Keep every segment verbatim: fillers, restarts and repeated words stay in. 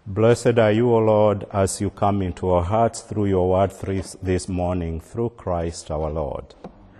Blessed are you, O Lord, as you come into our hearts through your word this morning, through Christ our Lord.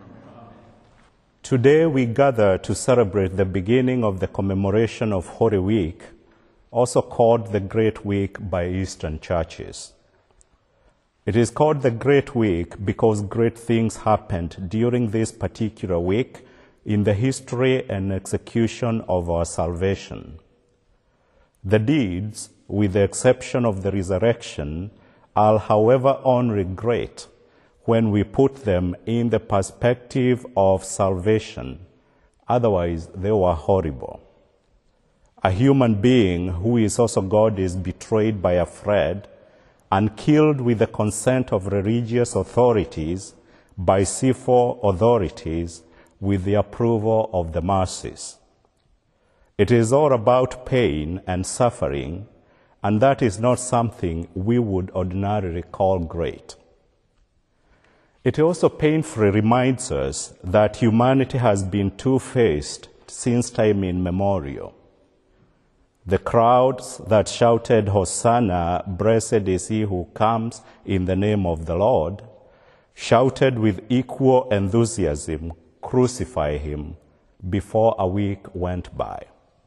Today we gather to celebrate the beginning of the commemoration of Holy Week, also called the Great Week by Eastern churches. It is called the Great Week because great things happened during this particular week in the history and execution of our salvation. The deeds, with the exception of the resurrection, are however only great when we put them in the perspective of salvation. Otherwise, they were horrible. A human being who is also God is betrayed by a friend and killed with the consent of religious authorities, by civil authorities, with the approval of the masses. It is all about pain and suffering, and that is not something we would ordinarily call great. It also painfully reminds us that humanity has been two-faced since time immemorial. The crowds that shouted, "Hosanna, blessed is he who comes in the name of the Lord," shouted with equal enthusiasm, "Crucify him," before a week went by.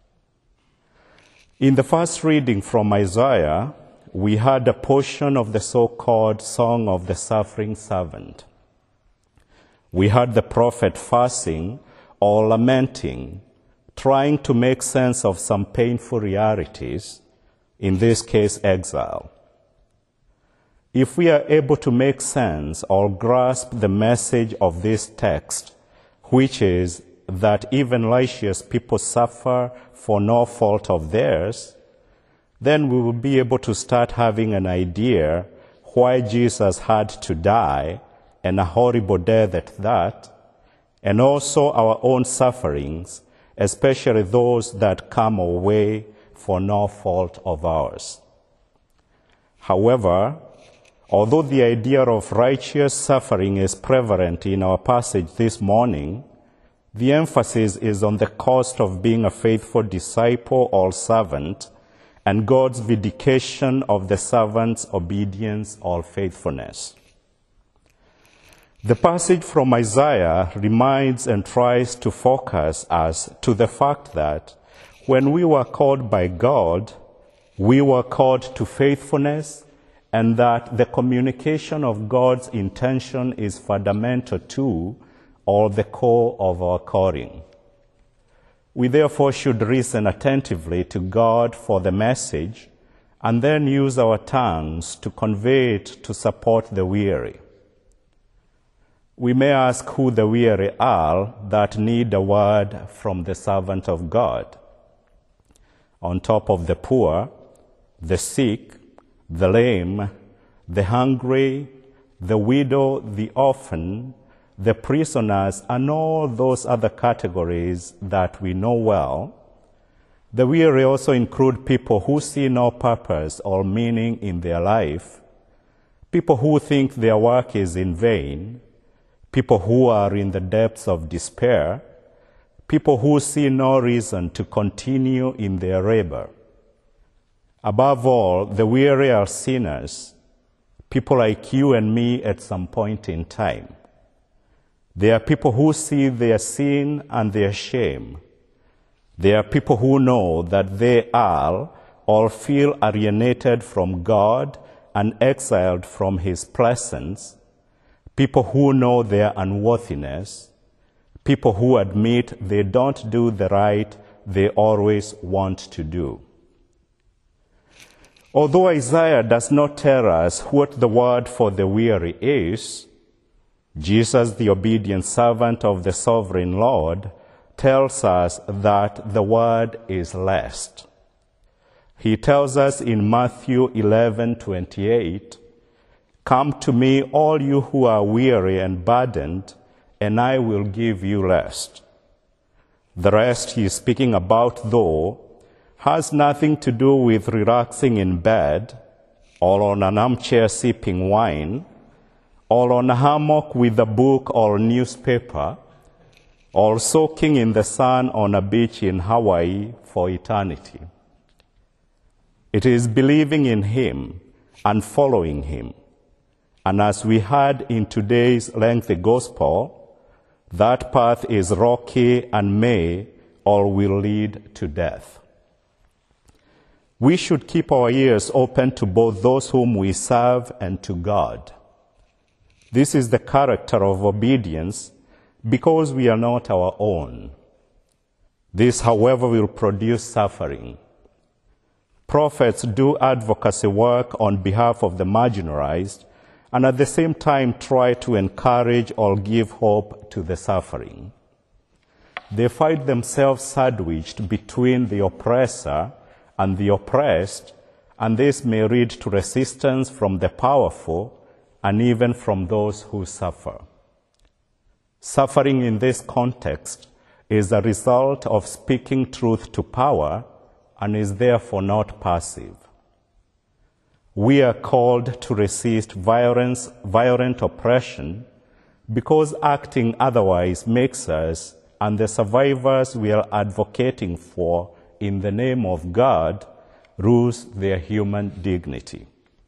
In the first reading from Isaiah, we had a portion of the so-called Song of the Suffering Servant. We heard the prophet fussing or lamenting, trying to make sense of some painful realities, in this case exile. If we are able to make sense or grasp the message of this text, which is that even righteous people suffer for no fault of theirs, then we will be able to start having an idea why Jesus had to die, and a horrible death at that, and also our own sufferings, especially those that come our way for no fault of ours. However, although the idea of righteous suffering is prevalent in our passage this morning, the emphasis is on the cost of being a faithful disciple or servant, and God's vindication of the servant's obedience or faithfulness. The passage from Isaiah reminds and tries to focus us to the fact that when we were called by God, we were called to faithfulness, and that the communication of God's intention is fundamental to, or the core of our calling. We therefore should listen attentively to God for the message, and then use our tongues to convey it to support the weary. We may ask who the weary are that need a word from the servant of God. On top of the poor, the sick, the lame, the hungry, the widow, the orphan, the prisoners, and all those other categories that we know well, the weary also include people who see no purpose or meaning in their life, people who think their work is in vain, people who are in the depths of despair, people who see no reason to continue in their labor. Above all, the weary are sinners, people like you and me at some point in time. They are people who see their sin and their shame. They are people who know that they are or feel alienated from God and exiled from His presence, people who know their unworthiness, people who admit they don't do the right they always want to do. Although Isaiah does not tell us what the word for the weary is, Jesus, the obedient servant of the sovereign Lord, tells us that the word is rest. He tells us in Matthew eleven twenty-eight, "Come to me, all you who are weary and burdened, and I will give you rest." The rest he is speaking about, though, has nothing to do with relaxing in bed, or on an armchair sipping wine, or on a hammock with a book or newspaper, or soaking in the sun on a beach in Hawaii for eternity. It is believing in him and following him. And as we heard in today's lengthy gospel, that path is rocky and may or will lead to death. We should keep our ears open to both those whom we serve and to God. This is the character of obedience because we are not our own. This, however, will produce suffering. Prophets do advocacy work on behalf of the marginalized and at the same time try to encourage or give hope to the suffering. They find themselves sandwiched between the oppressor and the oppressed, and this may lead to resistance from the powerful and even from those who suffer. Suffering in this context is a result of speaking truth to power and is therefore not passive. We are called to resist violence, violent oppression because acting otherwise makes us and the survivors we are advocating for in the name of God lose their human dignity.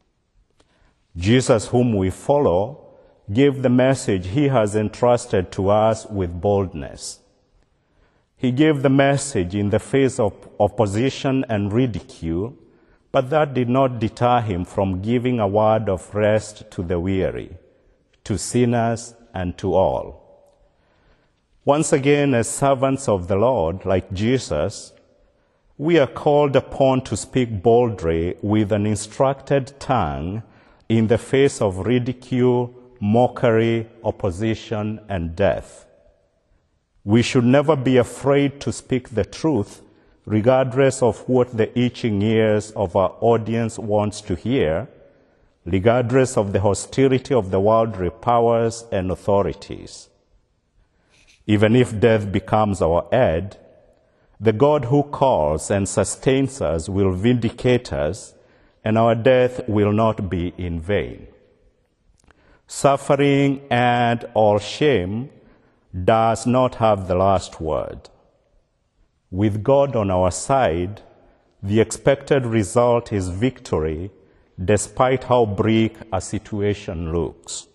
Jesus, whom we follow, gave the message he has entrusted to us with boldness. He gave the message in the face of opposition and ridicule, but that did not deter him from giving a word of rest to the weary, to sinners, and to all. Once again, as servants of the Lord, like Jesus, we are called upon to speak boldly with an instructed tongue in the face of ridicule, mockery, opposition, and death. We should never be afraid to speak the truth, regardless of what the itching ears of our audience wants to hear, regardless of the hostility of the worldly powers and authorities. Even if death becomes our end, the God who calls and sustains us will vindicate us, and our death will not be in vain. Suffering and all shame does not have the last word. With God on our side, the expected result is victory, despite how bleak a situation looks.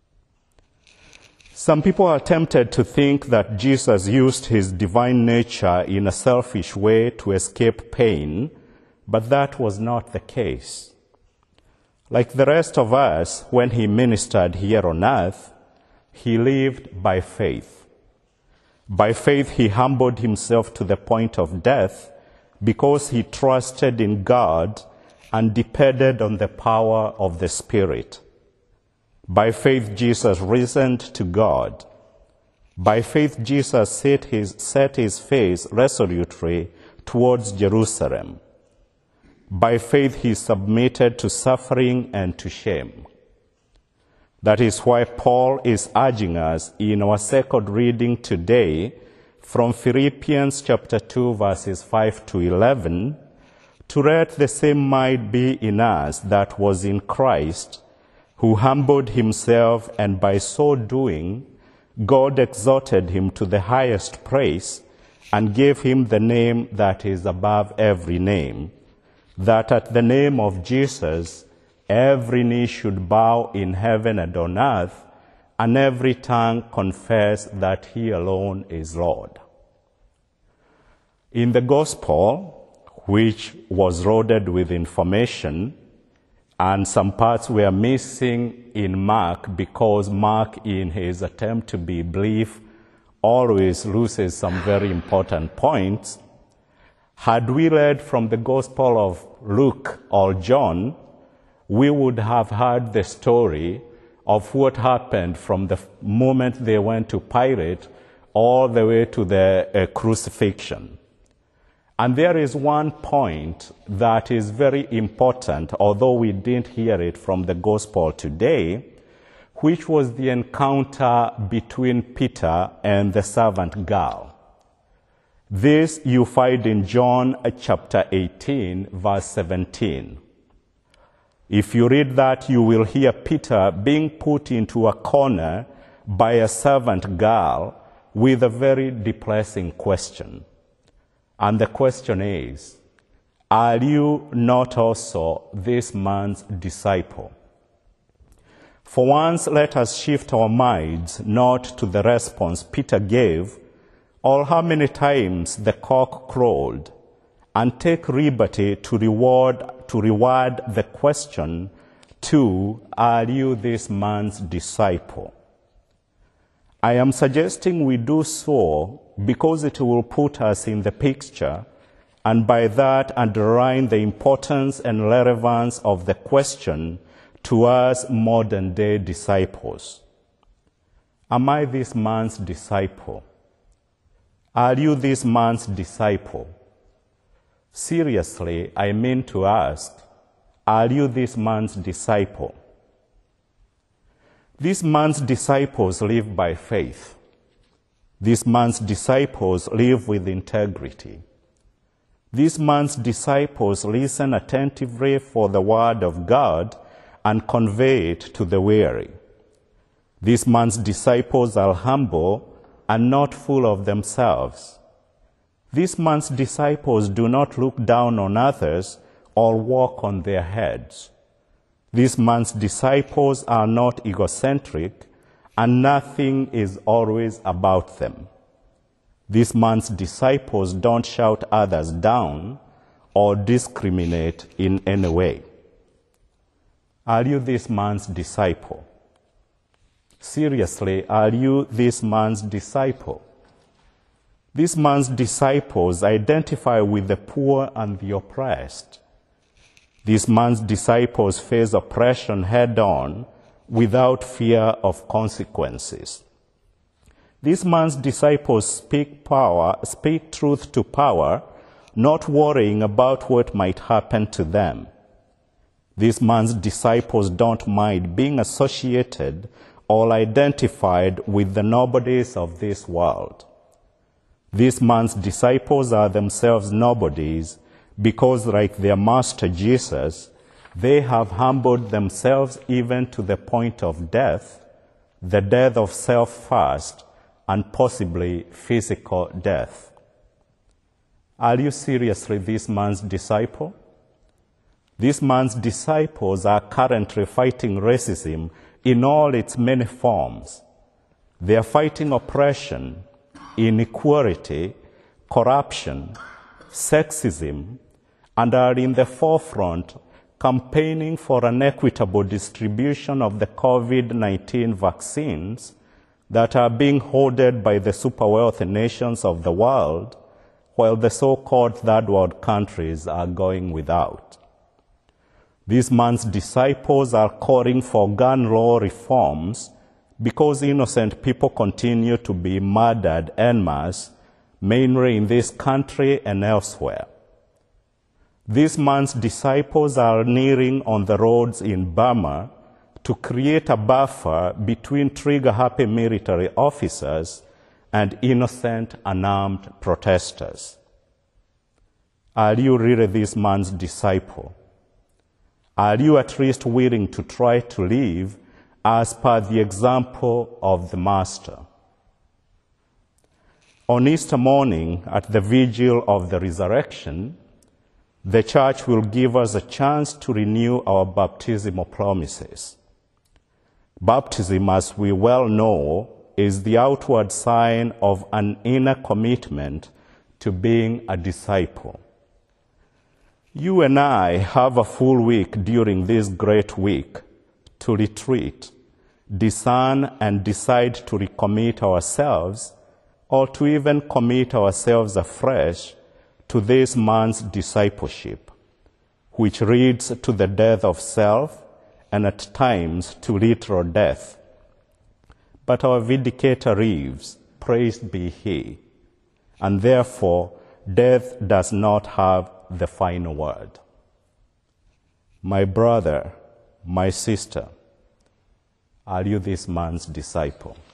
Some people are tempted to think that Jesus used his divine nature in a selfish way to escape pain, but that was not the case. Like the rest of us, when he ministered here on earth, he lived by faith. By faith, he humbled himself to the point of death because he trusted in God and depended on the power of the Spirit. By faith, Jesus reasoned to God. By faith, Jesus set his, set his face resolutely towards Jerusalem. By faith, he submitted to suffering and to shame. That is why Paul is urging us in our second reading today from Philippians chapter two, verses five to eleven, to let the same mind be in us that was in Christ, who humbled himself, and by so doing, God exalted him to the highest place and gave him the name that is above every name, that at the name of Jesus every knee should bow in heaven and on earth, and every tongue confess that he alone is Lord. In the gospel, which was loaded with information, and some parts were missing in Mark because Mark, in his attempt to be brief, always loses some very important points. Had we read from the Gospel of Luke or John, we would have heard the story of what happened from the moment they went to Pilate all the way to the uh, crucifixion. And there is one point that is very important, although we didn't hear it from the Gospel today, which was the encounter between Peter and the servant girl. This you find in John chapter eighteen, verse seventeen. If you read that, you will hear Peter being put into a corner by a servant girl with a very depressing question. And the question is, Are you not also this man's disciple? For once, let us shift our minds not to the response Peter gave, or how many times the cock crowed, and take liberty to reward, to reward the question to, are you this man's disciple? I am suggesting we do so because it will put us in the picture, and by that underline the importance and relevance of the question to us modern-day disciples. Am I this man's disciple? Are you this man's disciple? Seriously, I mean to ask, are you this man's disciple? This man's disciples live by faith. This man's disciples live with integrity. This man's disciples listen attentively for the word of God and convey it to the weary. This man's disciples are humble and not full of themselves. This man's disciples do not look down on others or walk on their heads. This man's disciples are not egocentric, and nothing is always about them. This man's disciples don't shout others down or discriminate in any way. Are you this man's disciple? Seriously, are you this man's disciple? This man's disciples identify with the poor and the oppressed. This man's disciples face oppression head-on without fear of consequences. This man's disciples speak power, speak truth to power, not worrying about what might happen to them. This man's disciples don't mind being associated or identified with the nobodies of this world. This man's disciples are themselves nobodies because, like their master Jesus, they have humbled themselves even to the point of death, the death of self first, and possibly physical death. Are you seriously this man's disciple? This man's disciples are currently fighting racism in all its many forms. They are fighting oppression, inequality, corruption, sexism, and are in the forefront campaigning for an equitable distribution of the COVID nineteen vaccines that are being hoarded by the super wealthy nations of the world, while the so-called third world countries are going without. This man's disciples are calling for gun law reforms because innocent people continue to be murdered en masse, mainly in this country and elsewhere. This man's disciples are kneeling on the roads in Burma to create a buffer between trigger-happy military officers and innocent, unarmed protesters. Are you really this man's disciple? Are you at least willing to try to live as per the example of the Master? On Easter morning, at the vigil of the resurrection, the Church will give us a chance to renew our baptismal promises. Baptism, as we well know, is the outward sign of an inner commitment to being a disciple. You and I have a full week during this great week to retreat, discern, and decide to recommit ourselves, or to even commit ourselves afresh to this man's discipleship, which leads to the death of self and at times to literal death. But our Vindicator lives, praised be He, and therefore death does not have the final word. My brother, my sister, are you this man's disciple?